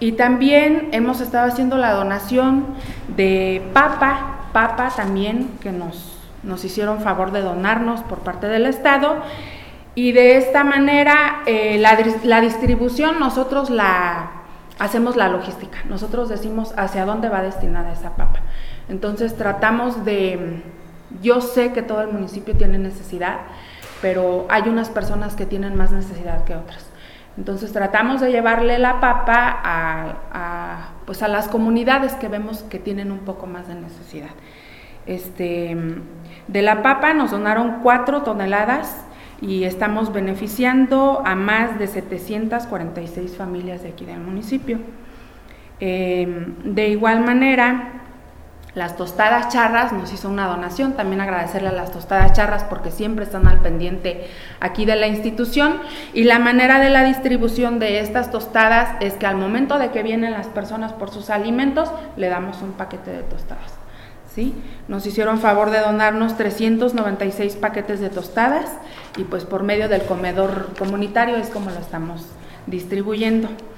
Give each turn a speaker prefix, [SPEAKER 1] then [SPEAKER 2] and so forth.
[SPEAKER 1] Y también hemos estado haciendo la donación de papa también, que nos hicieron favor de donarnos por parte del Estado. Y de esta manera la distribución nosotros hacemos la logística, nosotros decimos hacia dónde va destinada esa papa. Entonces tratamos yo sé que todo el municipio tiene necesidad, pero hay unas personas que tienen más necesidad que otras. Entonces tratamos de llevarle la papa pues a las comunidades que vemos que tienen un poco más de necesidad. De la papa nos donaron 4 toneladas y estamos beneficiando a más de 746 familias de aquí del municipio. De igual manera, las tostadas charras nos hizo una donación, también agradecerle a las tostadas charras porque siempre están al pendiente aquí de la institución, y la manera de la distribución de estas tostadas es que al momento de que vienen las personas por sus alimentos, le damos un paquete de tostadas. ¿Sí? Nos hicieron favor de donarnos 396 paquetes de tostadas y pues por medio del comedor comunitario es como lo estamos distribuyendo.